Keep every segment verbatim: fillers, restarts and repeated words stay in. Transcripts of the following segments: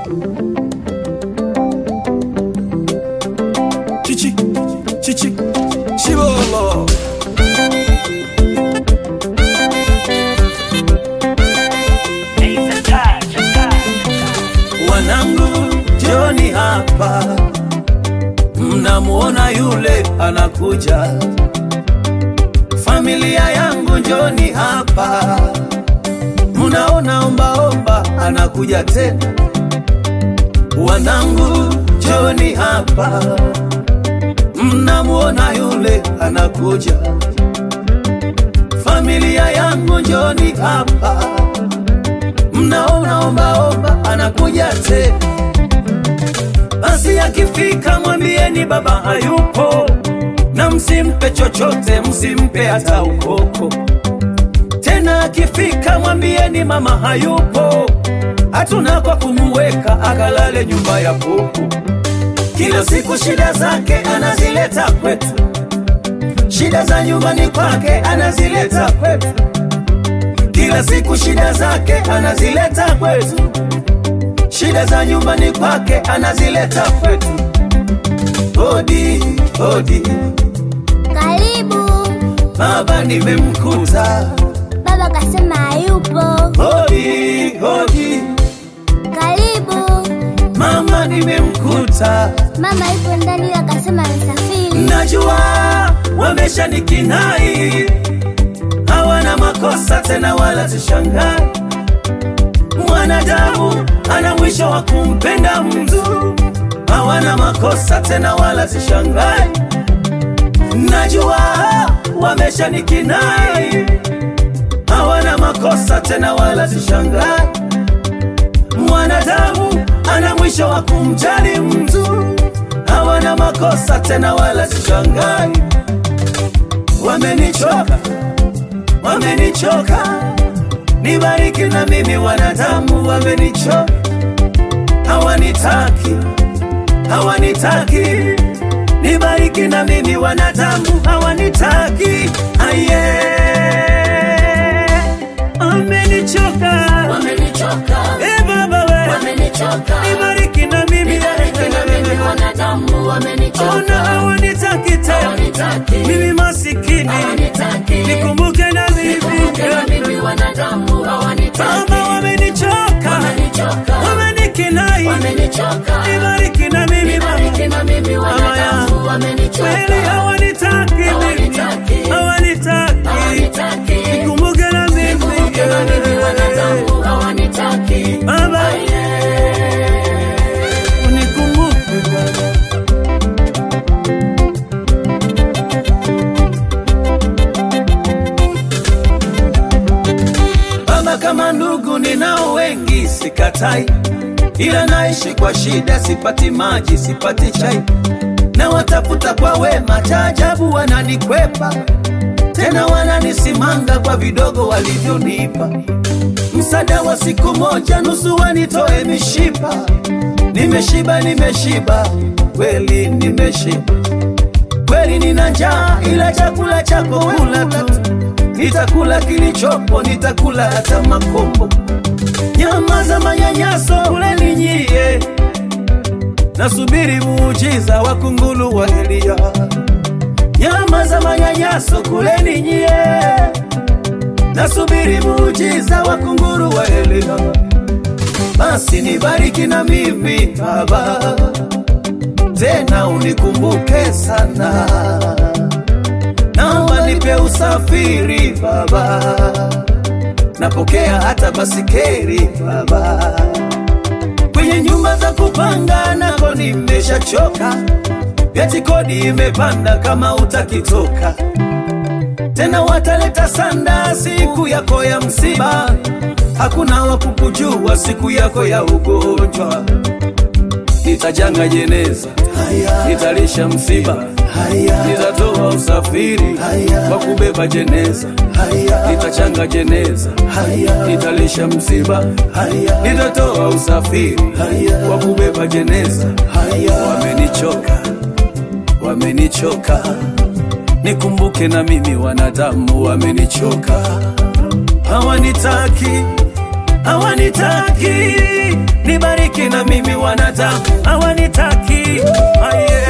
Chichi, chichi, shibolo. Wanangu Johnny hapa, mnamuona yule anakuja. Familia yangu Johnny hapa, mnaona omba omba anakuja tena. Wanangu Johnny hapa, mnamuona yule anakuja. Familia yangu Johnny hapa, mnaona omba omba anakuja tena. Basi akifika mwambieni baba hayupo, na msimpe chochote, msimpe hata ukoko. Tena akifika mwambieni mama hayupo, hatuna kwa kumuweka akalale nyumba ya kuku. Kila siku shida zake anazileta kwetu, shida za nyumbani kwake anazileta kwetu. Kila siku shida zake anazileta kwetu, shida za nyumbani kwake anazileta kwetu. Hodi, hodi. Karibu. Baba nimemkuta. Baba kasema hayupo. Hodi, hodi. Karibu. Mama nimemkuta. Mama yupo ndani akasema amesafiri. Najua wamesha nikinai, hawana makosa tena wala sishangai. Mwanadamu ana mwisho wa kumpenda mtu, hawana makosa tena wala sishangai. Najua wamesha nikinai, hawana makosa tena wala sishangai. Mwanadamu ana mwisho wa kumjali mtu, hawana makosa tena wala sishangai. Wamenichoka, wamenichoka, nibariki na mimi wanadamu. Wamenichoka, hawanitaki, hawanitaki, nibariki na mimi wanadamu. Hawanitaki, aye. Wamenichoka, wamenichoka, eh baba we, wamenichoka, nibariki na mimi, nibariki na mimi wanadamu. Wamenichoka, ona hawanitaki tena, hawanitaki, mimi masikini, hawanitaki, nikumbuke na mimi, nikumbuke na mimi wanadamu. Hawanitaki, mama wamenichoka, wamenichoka, wamenikinai, wamenichoka, nibariki na mimi, nibariki na mimi wanadamu. Wamenichoka, kweli hawanitaki mimi, hawanitaki, hawanitaki, hawanitaki, nikumbuke na mimi, nikumbuke na mimi wanadamu. Hawanitaki, baba, unikumbuke baba. Baba, kama ndugu ninao wengi sikatai, ila naishi kwa shida, sipati maji, sipati chai, na watafuta kwa wema, cha ajabu wananikwepa, tena wananisimanga kwa vidogo walivyonipa. Msaada wa siku moja nusu wanitoe mishipa. Nimeshiba, nimeshiba, kweli nimeshiba, kweli nina njaa, ila chakula chako hula tu. Nitakula kilichopo, nitakula hata makombo. Nyama za manyanyaso kuleni nyie, nasubiri muujiza wa kunguru wa Elia. Nyama za manyanyaso kuleni nyie, nasubiri muujiza wa kunguru wa Elia. Basi nibariki na mimi baba, tena unikumbuke sana. Naomba nipe usafiri baba, napokea hata basikeri baba. Kwenye nyumba za kupanga nako nimeshachoka, eti kodi imepanda kama utakitoka. Tena wataleta sanda siku yako ya msiba, hakuna wakukujua siku yako ya ugonjwa. Nitajanga jeneza, nitalisha msiba, nitatoa usafiri wa kubeba jeneza. Nitachanga jeneza, nitalisha msiba, nitatoa usafiri wa kubeba jeneza. Wamenichoka, wamenichoka, nikumbuke na mimi wanadamu. Wamenichoka, hawanitaki, hawanitaki, nibariki na mimi wanadamu hawanitaki. Aye.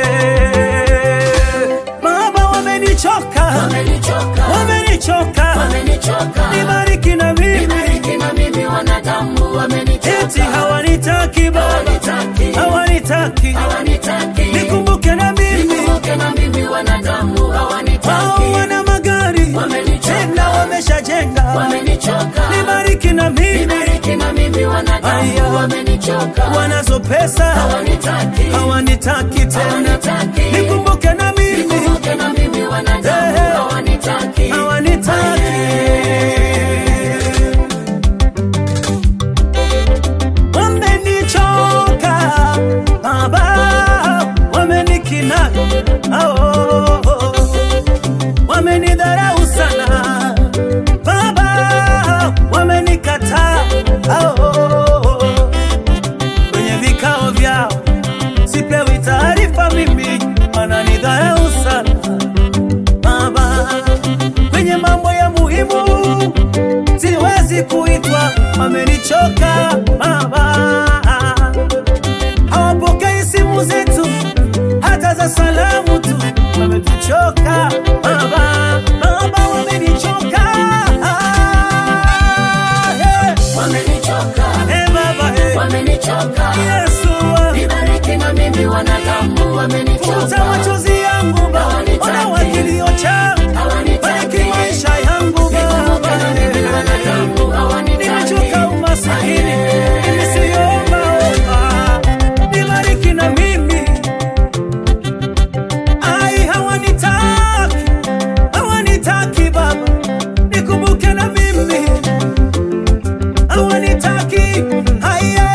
Baba wamenichoka, wamenichoka, wamenichoka, wamenichoka. Nibariki na mimi, nibariki na mimi, wanadamu wamenichoka. Eti hawanitaki Baba, hawanitaki, hawanitaki, hawanitaki. Nikumbuke na mimi, nikumbuke na mimi, wanadamu hawanitaki. wao wana magari, wamenichoka, tena wameshajenga, wamenichoka. Nibariki na mimi, nibariki na mimi, wanadamu wamenichoka. wanazo pesa hawanitaki, hawanitaki tena, hawanitaki. Nikumbuke na mimi, nikumbuke na mimi, wanadamu hey, hawanitaki, hawanitaki. Wamenichoka Baba, wamenikina, oh, oh, wamenidharau sana Baba, wamenikataa, oh, kwenye vikao vyao sipewi taarifa mimi, wananidharau sana Baba, kwenye mambo ya muhimu siwezi kuitwa, wamenichoka Baba, hawapokei simu zetu hata za salamu tu, wametuchoka Baba, Baba wamenichoka, hey. wamenichoka, Hey Baba, hey. wamenichoka. Yesu, nibariki na mimi, wanadamu wamenichoka. futa machozi yangu Baba, ona wakilio changu, bariki maisha yangu Baba, nimechoka umasikini, mimi siomba omba, nibariki na mimi. Ai, hawanitaki, hawanitaki Baba, nikumbuke na mimi, hawanitaki, haya